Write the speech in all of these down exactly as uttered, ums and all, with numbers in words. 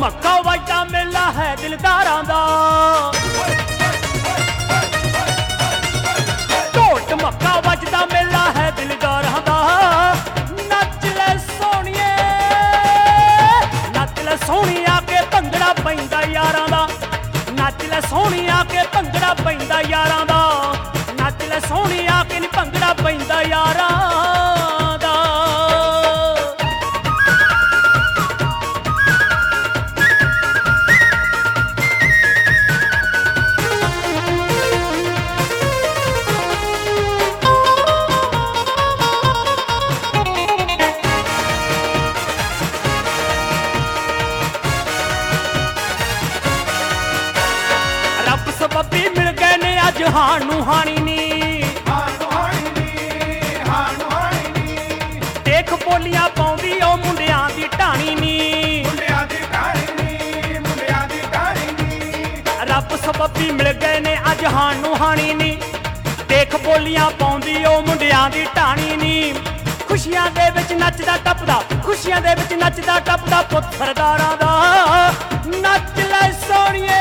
ਧਮਾਕਾ ਵੱਜਦਾ ਮੇਲਾ ਹੈ ਦਿਲਦਾਰਾਂ ਦਾ। ਢੋਲ ਧਮਾਕਾ ਵੱਜਦਾ ਮੇਲਾ ਹੈ ਦਿਲਦਾਰਾਂ ਦਾ। ਨੱਚ ਲੈ ਸੋਹਣੀਏ ਨੱਚ ਲੈ ਸੋਹਣੀਆ ਕੇ ਭੰਗੜਾ ਪੈਂਦਾ ਯਾਰਾਂ ਦਾ। ਨੱਚ ਲੈ ਸੋਹਣੀਆ ਕੇ ਭੰਗੜਾ ਪੈਂਦਾ ਯਾਰਾਂ ਦਾ। ਨੱਚ ਲੈ ਸੋਹਣੀਆ ਕੇ ਨੀ ਭੰਗੜਾ ਪੈਂਦਾ ਯਾਰਾਂ ਦਾ। ਰੱਬ ਸਬੱਬੀ ਮਿਲ ਗਏ ਨੇ ਅੱਜ ਹਾਣ ਨੂੰ ਹਾਣੀ ਨੀ। ਦੇਖ ਬੋਲੀਆਂ ਪਾਉਂਦੀ ਉਹ ਮੁੰਡਿਆਂ ਦੀ ਢਾਣੀ ਨੀ। ਰੱਬ ਸਬੱਬੀ ਮਿਲ ਗਏ ਨੇ ਅੱਜ ਹਾਣ ਨੂੰ ਹਾਣੀ ਨੀ। ਦੇਖ ਬੋਲੀਆਂ ਪਾਉਂਦੀ ਉਹ ਮੁੰਡਿਆਂ ਦੀ ਢਾਣੀ ਨੀ। ਖੁਸ਼ੀਆਂ ਦੇ ਵਿੱਚ ਨੱਚਦਾ ਟੱਪਦਾ ਖੁਸ਼ੀਆਂ ਦੇ ਵਿੱਚ ਨੱਚਦਾ ਟੱਪਦਾ ਪੁੱਤ ਸਰਦਾਰਾਂ ਦਾ। ਨੱਚ ਲੈ ਸੋਹਣੀਏ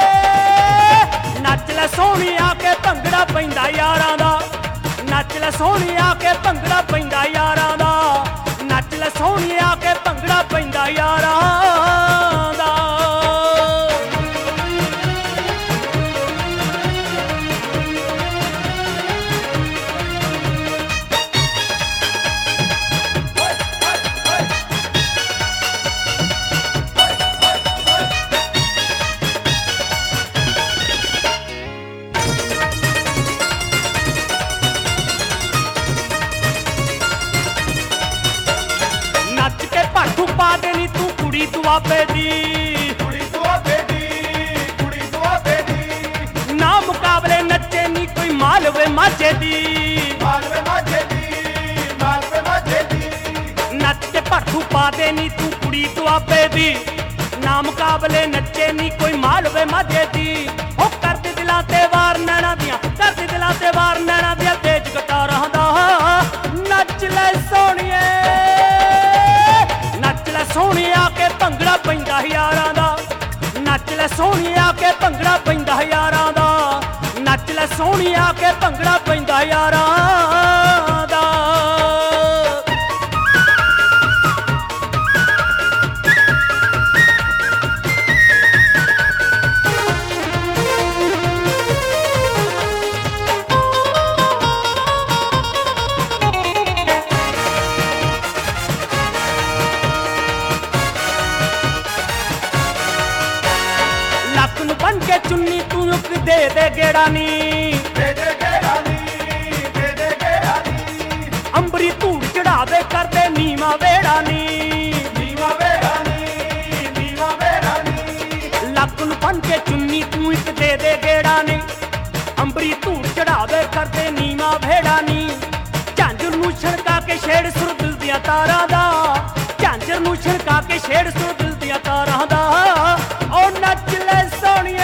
ਨੱਚ ਲੈ ਸੋਹਣੀਆ ਕੇ ਭੰਗੜਾ ਪੈਂਦਾ ਯਾਰਾਂ ਦਾ। ਨੱਚ ਲੈ ਸੋਹਣੀਆ ਕੇ ਭੰਗੜਾ ਪੈਂਦਾ ਯਾਰਾਂ ਦਾ। ਨੱਚ ਲੈ ਸੋਹਣੀਆ ਕੇ ਭੰਗੜਾ ਪੈਂਦਾ ਯਾਰਾਂ ਦਾ। ਨੱਚ ਕੇ ਭਾਟੂ ਪਾ ਦੇਣੀ ਤੂੰ ਕੁੜੀ ਦੁਆਬੇ ਦੀ। ਕੁੜੀ ਦੁਆਬੇ ਦੀ ਕੁੜੀ ਦੁਆਬੇ ਦੀ। ਨਾ ਮੁਕਾਬਲੇ ਨੱਚੇ ਨੀ ਕੋਈ ਮਾਲਵੇ ਮਾਝੇ ਦੀ। ਮਾਲਵੇ ਮਾਝੇ ਦੀ ਮਾਲਵੇ ਮਾਝੇ ਦੀ। ਨੱਚ ਕੇ ਭਾਟੂ ਪਾ ਦੇਣੀ ਤੂੰ ਕੁੜੀ ਦੁਆਬੇ ਦੀ। ਨਾ ਮੁਕਾਬਲੇ ਨੱਚੇ ਨੀ ਕੋਈ ਮਾਲਵੇ ਮਾਝੇ ਦੀ। ਉਹ ਕਰਦੇ ਦਿਲਾਂ ਤੇ ਵਾਰ ਨੈਣਾ ਦੀਆਂ ਕਰਦੇ ਦਿਲਾਂ ਤੇ ਵਾਰ ਨੈਣਾ ਦੀਆਂ ਤੇਜ ਕਟਾਰਾਂ ਦਾ। ਨੱਚ ਲੈ ਸੋਹਣੀਏ ਨੱਚ ਲੈ ਸੋਹਣੀਆ ਕੇ ਭੰਗੜਾ ਪੈਂਦਾ ਯਾਰਾਂ ਦਾ। ਨੱਚ ਲੈ ਸੋਹਣੀਆ ਕੇ ਭੰਗੜਾ ਪੈਂਦਾ ਯਾਰਾਂ ਦਾ। ਨੱਚ ਲੈ ਸੋਹਣੀਆ ਕੇ ਭੰਗੜਾ ਪੈਂਦਾ ਯਾਰਾਂ ਦਾ। ਲੱਕ ਨੂੰ ਬੰਨ ਕੇ ਚੁੰਨੀ ਤੂੰ ਇੱਕ ਦੇ ਦੇ ਗੇੜਾ ਨੀ। ਦੇ ਦੇ ਗੇੜਾ ਨੀ ਦੇ ਦੇ ਗੇੜਾ ਨੀ। ਅੰਬਰੀ ਧੂੜ ਚੜਾਵੇ ਕਰਦੇ ਨੀਵਾਂ ਵੇੜਾ ਨੀ। ਨੀਵਾ ਵੇੜਾ ਨੀ ਨੀਵਾ ਵੇੜਾ ਨੀ। ਲੱਕ ਨੂੰ ਬੰਨ ਕੇ ਚੁੰਨੀ ਤੂੰ ਇੱਕ ਦੇ ਦੇ ਗੇੜਾ ਨੀ। ਅੰਬਰੀ ਧੂੜ ਚੜਾਵੇ ਕਰਦੇ ਨੀਵਾਂ ਵੇੜਾ ਨੀ। ਝਾਂਜਰ ਨੂੰ ਛਣਕਾ ਕੇ ਛੇੜ ਸੁਰ ਦਿਲ ਦੀਆਂ ਤਾਰਾਂ ਦਾ। ਝਾਂਜਰ ਨੂੰ ਛਣਕਾ ਕੇ ਛੇੜ ਸੁਰ ਦਿਲ ਦੀਆਂ ਤਾਰਾਂ ਦਾ। ਉਹ ਨੱਚ ਲੈ ਸੋਹਣੀਏ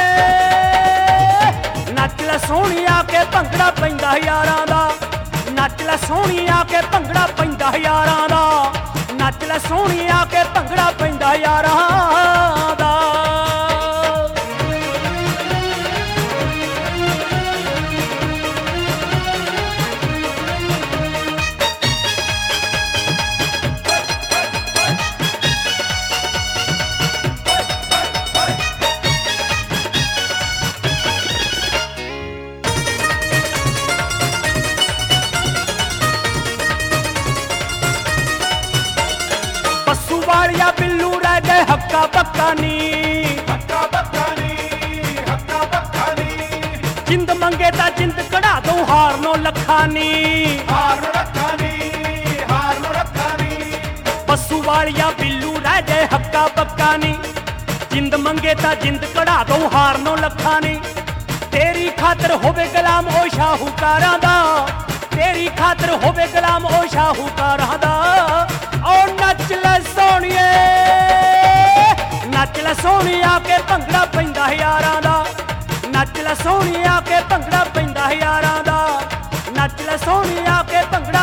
ਨੱਚ ਲੈ ਸੋਹਣੀਆ ਕੇ ਭੰਗੜਾ ਪੈਂਦਾ ਯਾਰਾਂ ਦਾ। ਨੱਚ ਲੈ ਸੋਹਣੀਆ ਕੇ ਭੰਗੜਾ ਪੈਂਦਾ ਯਾਰਾਂ ਦਾ। ਨੱਚ ਲੈ ਸੋਹਣੀਆ ਕੇ ਭੰਗੜਾ ਪੈਂਦਾ ਯਾਰਾਂ ਦਾ। ਬੱਸੂ ਵਾਲਿਆ ਬਿੱਲੂ ਰਹਿ ਗਏ ਹੱਕਾ ਬੱਕਾ ਨੀ। ਹੱਕਾ ਬੱਕਾ ਨੀ ਹੱਕਾ ਬੱਕਾ ਨੀ। ਜਿੰਦ ਮੰਗੇ ਤਾਂ ਜਿੰਦ ਕਢਾ ਦਊ ਹਾਰ ਨੋ ਲੱਖਾਂ ਨੀ। ਹਾਰ ਨੂੰ ਰੱਖਾ ਨੀ ਹਾਰ ਨੂੰ ਰੱਖਾ ਨੀ। ਬੱਸੂ ਵਾਲਿਆ ਬਿੱਲੂ ਰਹਿ ਗਏ ਹੱਕਾ ਬੱਕਾ ਨੀ। ਜਿੰਦ ਮੰਗੇ ਤਾਂ ਜਿੰਦ ਕਢਾ ਦਊ ਹਾਰ ਨੋ ਲੱਖਾਂ ਨੀ। ਤੇਰੀ ਖਾਤਰ ਹੋਵੇ ਗੁਲਾਮ ਉਹ ਸ਼ਾਹੂਕਾਰਾਂ ਦਾ। ਤੇਰੀ ਖਾਤਰ ਹੋਵੇ ਗੁਲਾਮ ਉਹ ਸ਼ਾਹੂਕਾਰਾਂ ਦਾ। ਉਹ ਨੱਚ ਲੈ ਸੋਹਣੀਏ ਨੱਚ ਲੈ ਸੋਹਣੀਆ ਕੇ ਭੰਗੜਾ ਪੈਂਦਾ ਯਾਰਾਂ ਦਾ। ਨੱਚ ਲੈ ਸੋਹਣੀਆ ਕੇ ਭੰਗੜਾ ਪੈਂਦਾ ਯਾਰਾਂ ਦਾ। ਨੱਚ ਲੈ ਸੋਹਣੀਆ ਕੇ ਭੰਗੜਾ